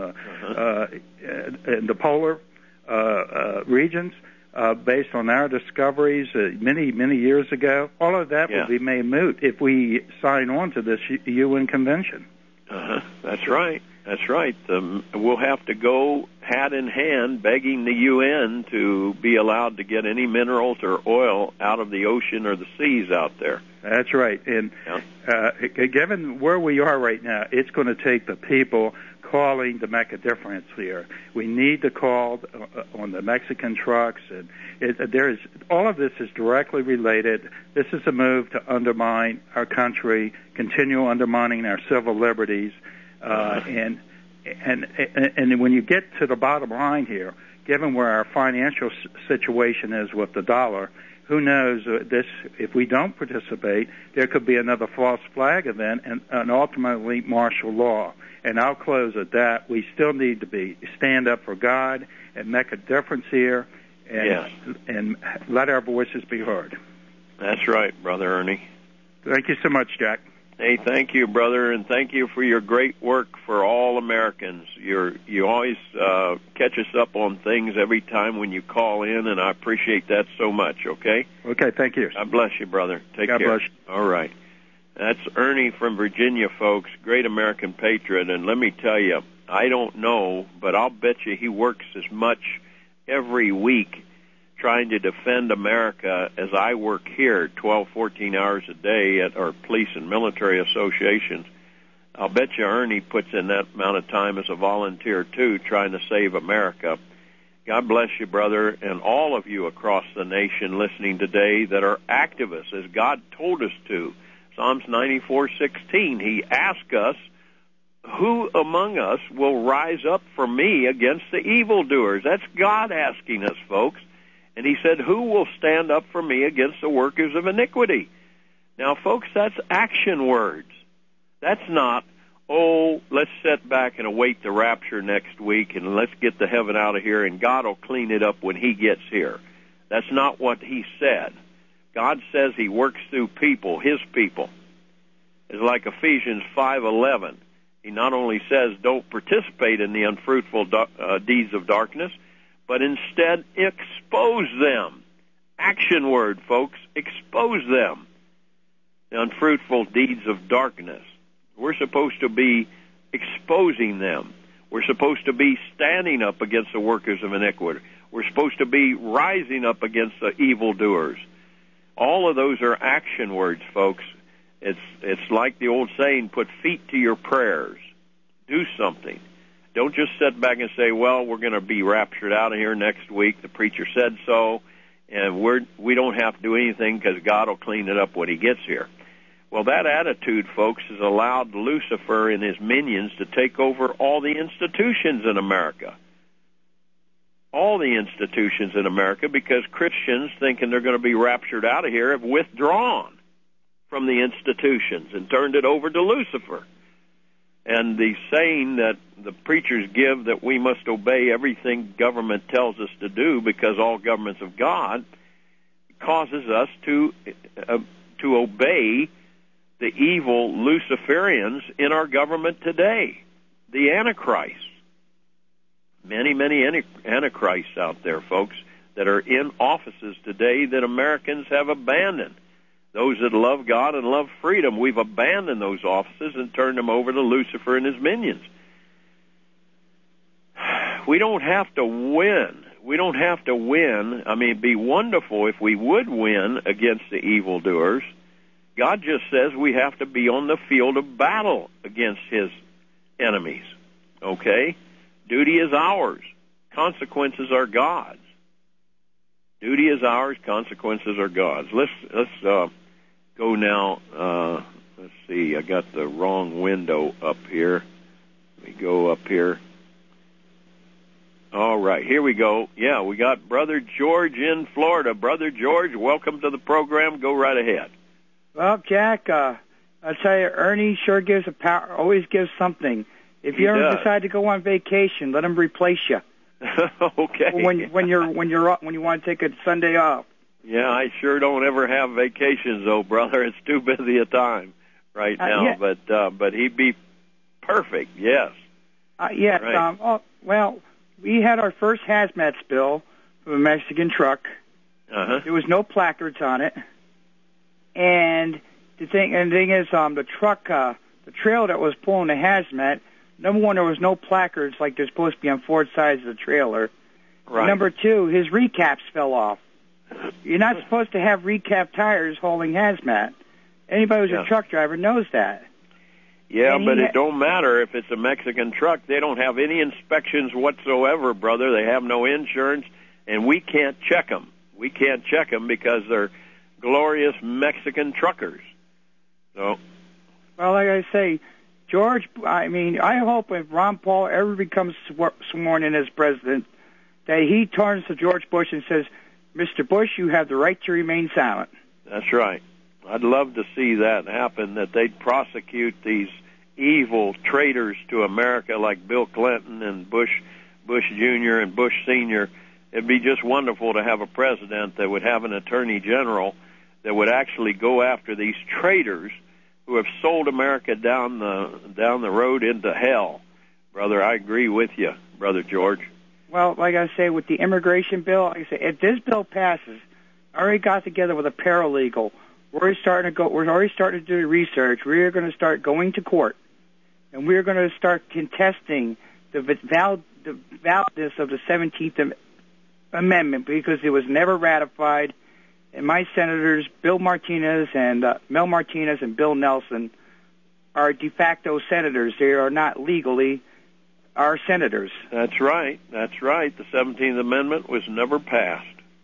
the polar regions, based on our discoveries many, many years ago, all of that will be made moot if we sign on to this UN convention. That's right. That's right. We'll have to go hat in hand begging the UN to be allowed to get any minerals or oil out of the ocean or the seas out there. That's right. And given where we are right now, it's going to take the people calling to make a difference here. We need to call on the Mexican trucks, and all of this is directly related. This is a move to undermine our country, continue undermining our civil liberties, and when you get to the bottom line here, given where our financial situation is with the dollar, who knows, if we don't participate, there could be another false flag event and ultimately martial law. And I'll close at that. We still need to stand up for God and make a difference here and let our voices be heard. That's right, Brother Ernie. Thank you so much, Jack. Hey, thank you, brother, and thank you for your great work for all Americans. You always catch us up on things every time when you call in, and I appreciate that so much, okay? Okay, thank you. God bless you, brother. Take care. God bless you. All right. That's Ernie from Virginia, folks, great American patriot, and let me tell you, I don't know, but I'll bet you he works as much every week trying to defend America as I work here 12, 14 hours a day at our police and military associations. I'll bet you Ernie puts in that amount of time as a volunteer, too, trying to save America. God bless you, brother, and all of you across the nation listening today that are activists, as God told us to. Psalms 94:16. He asked us, who among us will rise up for me against the evildoers? That's God asking us, folks. And he said, who will stand up for me against the workers of iniquity? Now, folks, that's action words. That's not, oh, let's sit back and await the rapture next week and let's get the heaven out of here and God will clean it up when he gets here. That's not what he said. God says he works through people, his people. It's like Ephesians 5:11. He not only says don't participate in the unfruitful deeds of darkness, but instead expose them. Action word, folks. Expose them. The unfruitful deeds of darkness. We're supposed to be exposing them. We're supposed to be standing up against the workers of iniquity. We're supposed to be rising up against the evildoers. All of those are action words, folks. It's like the old saying, put feet to your prayers. Do something. Don't just sit back and say, well, we're going to be raptured out of here next week. The preacher said so, and we don't have to do anything because God will clean it up when he gets here. Well, that attitude, folks, has allowed Lucifer and his minions to take over all the institutions in America. All the institutions in America, because Christians, thinking they're going to be raptured out of here, have withdrawn from the institutions and turned it over to Lucifer. And the saying that the preachers give that we must obey everything government tells us to do because all government's of God causes us to obey the evil Luciferians in our government today, the Antichrist. Many, many Antichrists out there, folks, that are in offices today that Americans have abandoned. Those that love God and love freedom, we've abandoned those offices and turned them over to Lucifer and his minions. We don't have to win. We don't have to win. I mean, it'd be wonderful if we would win against the evildoers. God just says we have to be on the field of battle against his enemies. Okay? Duty is ours. Consequences are God's. Duty is ours. Consequences are God's. Let's go now. Let's see. I got the wrong window up here. Let me go up here. All right. Here we go. Yeah, we got Brother George in Florida. Brother George, welcome to the program. Go right ahead. Well, Jack, I'll tell you, Ernie sure gives always gives something. If you ever decide to go on vacation, let him replace you. Okay. When you want to take a Sunday off. Yeah, I sure don't ever have vacations, though, brother. It's too busy a time right now. Yeah. But he'd be perfect. Yes. Yes. Right. Well, we had our first hazmat spill from a Mexican truck. There was no placards on it, and the thing is, the truck, the trailer that was pulling the hazmat. Number one, there was no placards like there's supposed to be on four sides of the trailer. Right. Number two, his recaps fell off. You're not supposed to have recap tires holding hazmat. Anybody who's a truck driver knows that. Yeah, but it don't matter if it's a Mexican truck. They don't have any inspections whatsoever, brother. They have no insurance, and we can't check them. We can't check them because they're glorious Mexican truckers. So. Well, like I say, George, I mean, I hope if Ron Paul ever becomes sworn in as president, that he turns to George Bush and says, Mr. Bush, you have the right to remain silent. That's right. I'd love to see that happen, that they'd prosecute these evil traitors to America like Bill Clinton and Bush Jr. and Bush Sr. It'd be just wonderful to have a president that would have an attorney general that would actually go after these traitors who have sold America down the road into hell. Brother, I agree with you, Brother George. Well, like I say, with the immigration bill, like I say, if this bill passes, I already got together with a paralegal. We're already starting to do research. We're going to start going to court, and we're going to start contesting the validness of the 17th Amendment because it was never ratified. And my senators, Bill Martinez and Mel Martinez and Bill Nelson, are de facto senators. They are not legally our senators. That's right. That's right. The 17th Amendment was never passed.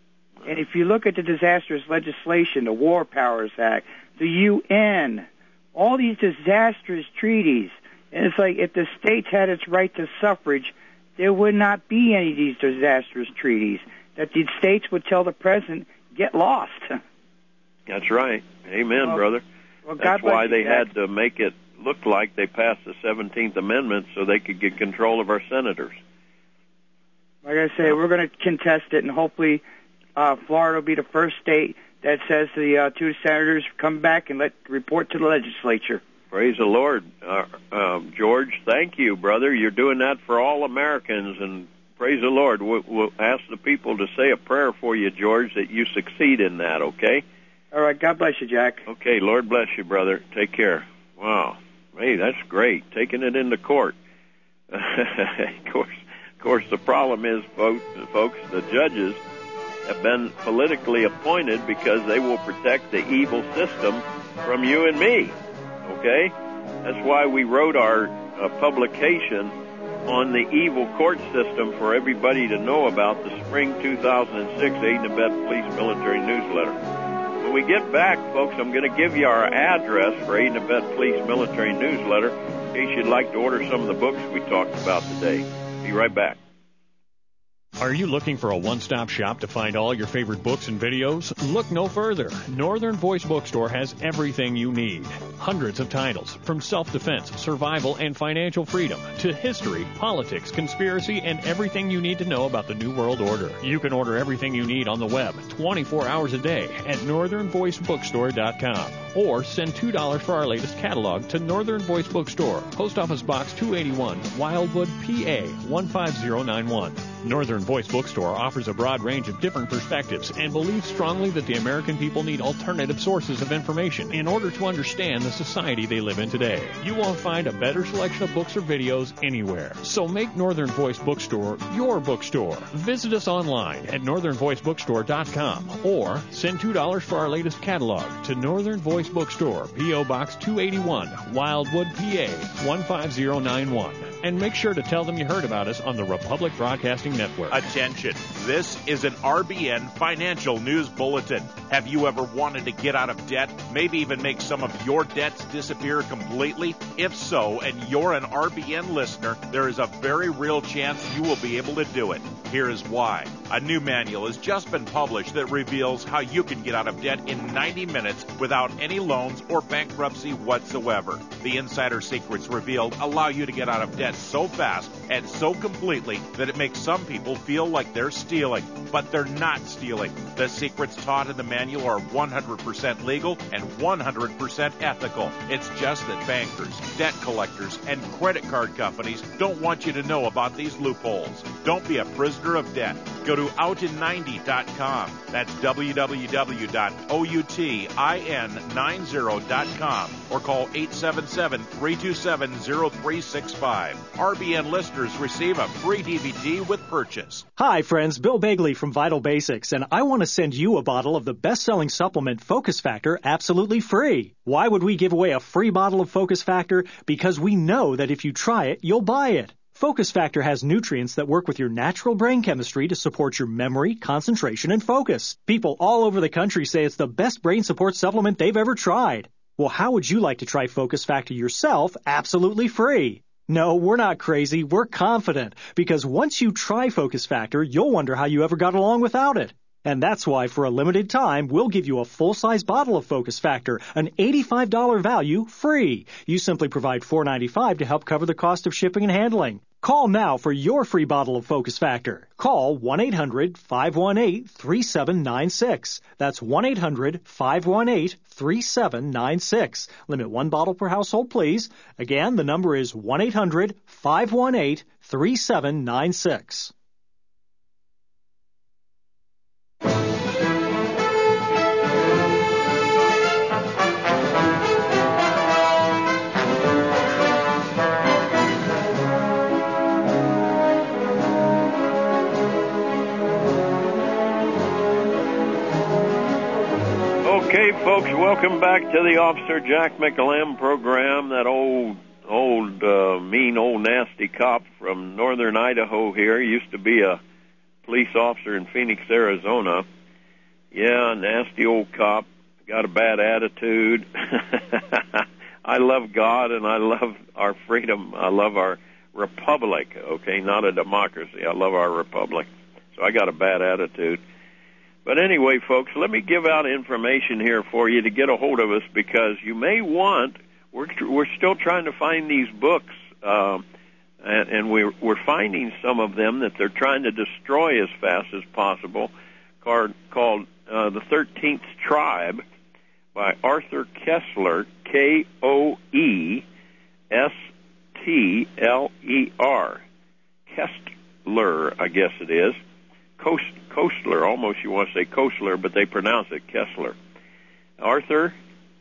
And if you look at the disastrous legislation, the War Powers Act, the UN, all these disastrous treaties, and it's like if the states had its right to suffrage, there would not be any of these disastrous treaties, that the states would tell the president, get lost. That's right. Amen, brother. Well, that's why they had to make it look like they passed the 17th Amendment so they could get control of our senators. Like I say, we're going to contest it, and hopefully Florida will be the first state that says the two senators come back and report to the legislature. Praise the Lord. George, thank you, brother. You're doing that for all Americans, and praise the Lord. We'll ask the people to say a prayer for you, George, that you succeed in that, okay? All right. God bless you, Jack. Okay. Lord bless you, brother. Take care. Wow. Hey, that's great. Taking it into court. Of course, the problem is, folks, the judges have been politically appointed because they will protect the evil system from you and me. Okay? That's why we wrote our publication on the evil court system for everybody to know about, the spring 2006 Aid and Abet Police Military Newsletter. When we get back, folks, I'm going to give you our address for Aid and Abet Police Military Newsletter in case you'd like to order some of the books we talked about today. Be right back. Are you looking for a one-stop shop to find all your favorite books and videos? Look no further. Northern Voice Bookstore has everything you need. Hundreds of titles, from self-defense, survival, and financial freedom, to history, politics, conspiracy, and everything you need to know about the New World Order. You can order everything you need on the web, 24 hours a day, at northernvoicebookstore.com. Or send $2 for our latest catalog to Northern Voice Bookstore, Post Office Box 281, Wildwood, PA 15091. Northern Voice Bookstore offers a broad range of different perspectives and believes strongly that the American people need alternative sources of information in order to understand the society they live in today. You won't find a better selection of books or videos anywhere. So make Northern Voice Bookstore your bookstore. Visit us online at northernvoicebookstore.com or send $2 for our latest catalog to Northern Voice Bookstore, P.O. Box 281, Wildwood, PA 15091. And make sure to tell them you heard about us on the Republic Broadcasting Network. Attention, this is an RBN Financial News Bulletin. Have you ever wanted to get out of debt, maybe even make some of your debts disappear completely? If so, and you're an RBN listener, there is a very real chance you will be able to do it. Here is why. A new manual has just been published that reveals how you can get out of debt in 90 minutes without any loans or bankruptcy whatsoever. The insider secrets revealed allow you to get out of debt so fast and so completely that it makes some people feel like they're stealing, but they're not stealing. The secrets taught in the manual are 100% legal and 100% ethical. It's just that bankers, debt collectors, and credit card companies don't want you to know about these loopholes. Don't be a prisoner of debt. Go to outin90.com. That's www.outin90.com or call 877-327-0365. RBN listeners receive a free DVD with purchase. Hi, friends. Bill Bagley from Vital Basics, and I want to send you a bottle of the best-selling supplement Focus Factor absolutely free. Why would we give away a free bottle of Focus Factor? Because we know that if you try it, you'll buy it. Focus Factor has nutrients that work with your natural brain chemistry to support your memory, concentration, and focus. People all over the country say it's the best brain support supplement they've ever tried. Well, how would you like to try Focus Factor yourself absolutely free? No, we're not crazy. We're confident. Because once you try Focus Factor, you'll wonder how you ever got along without it. And that's why, for a limited time, we'll give you a full-size bottle of Focus Factor, an $85 value, free. You simply provide $4.95 to help cover the cost of shipping and handling. Call now for your free bottle of Focus Factor. Call 1-800-518-3796. That's 1-800-518-3796. Limit one bottle per household, please. Again, the number is 1-800-518-3796. Okay, folks, welcome back to the Officer Jack McAlam program. That mean old nasty cop from northern Idaho here used to be a police officer in Phoenix, Arizona. Yeah, nasty old cop. Got a bad attitude. I love God and I love our freedom. I love our republic, okay, not a democracy. I love our republic. So I got a bad attitude. But anyway, folks, let me give out information here for you to get a hold of us, because you may want, we're still trying to find these books, and we're finding some of them that they're trying to destroy as fast as possible, called The 13th Tribe by Arthur Koestler, Koestler, Koestler, I guess it is. Koestler, almost you want to say Koestler, but they pronounce it Koestler. Arthur,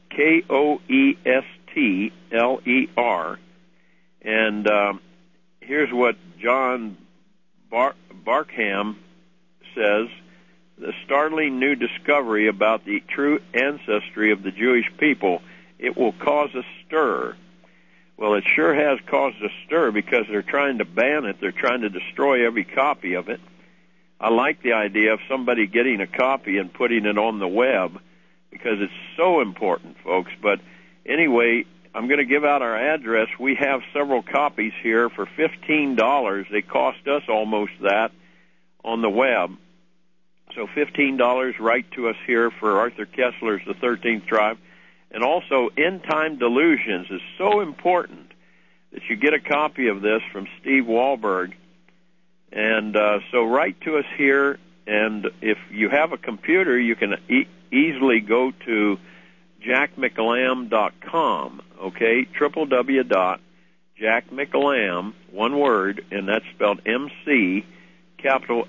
Koestler. And here's what John Barkham says: the startling new discovery about the true ancestry of the Jewish people, it will cause a stir. Well, it sure has caused a stir, because they're trying to ban it. They're trying to destroy every copy of it. I like the idea of somebody getting a copy and putting it on the web, because it's so important, folks. But anyway, I'm going to give out our address. We have several copies here for $15. They cost us almost that on the web. So $15, write to us here for Arthur Koestler's The 13th Tribe. And also, End Time Delusions is so important that you get a copy of this from Steve Wahlberg. And so write to us here, and if you have a computer, you can easily go to jackmclamb.com, okay, www.jackmclamb, one word, and that's spelled MC, capital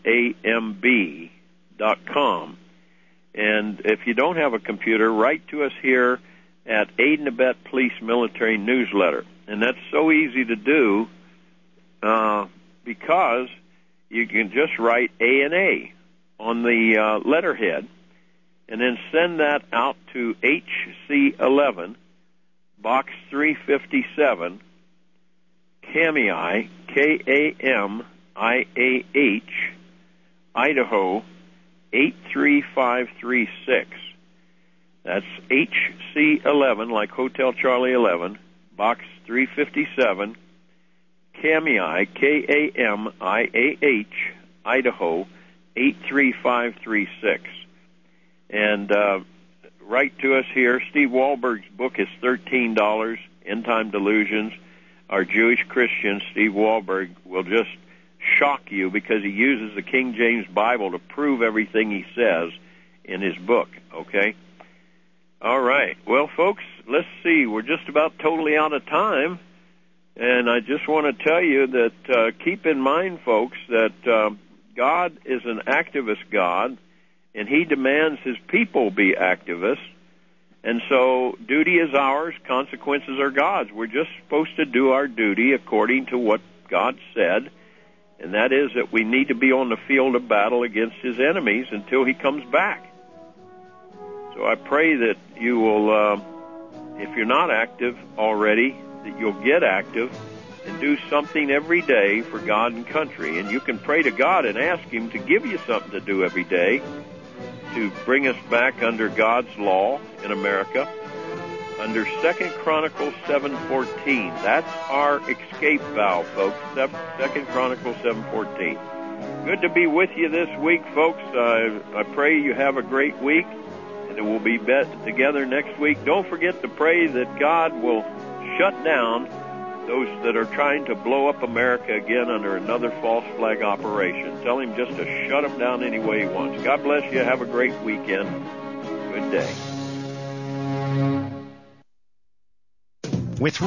LAMB.com. And if you don't have a computer, write to us here at Aid and Abet Police Military Newsletter. And that's so easy to do, because you can just write A&A on the letterhead, and then send that out to HC11, Box 357, Kamiah, Kamiah, Idaho 83536. That's HC11, like Hotel Charlie 11, Box 357, Kamiah, Kamiah, Idaho 83536. And write to us here. Steve Wahlberg's book is $13, End Time Delusions. Our Jewish Christian, Steve Wahlberg, will just shock you, because he uses the King James Bible to prove everything he says in his book, okay? All right. Well, folks, let's see. We're just about totally out of time. And I just want to tell you that keep in mind, folks, that God is an activist God, and he demands his people be activists. And so duty is ours, consequences are God's. We're just supposed to do our duty according to what God said, and that is that we need to be on the field of battle against his enemies until he comes back. So I pray that you will, if you're not active already, that you'll get active and do something every day for God and country. And you can pray to God and ask him to give you something to do every day to bring us back under God's law in America, under 2 Chronicles 7:14. That's our escape valve, folks. 2 Chronicles 7:14. Good to be with you this week, folks. I pray you have a great week, and we'll be together next week. Don't forget to pray that God will shut down those that are trying to blow up America again under another false flag operation. Tell him just to shut them down any way he wants. God bless you. Have a great weekend. Good day. With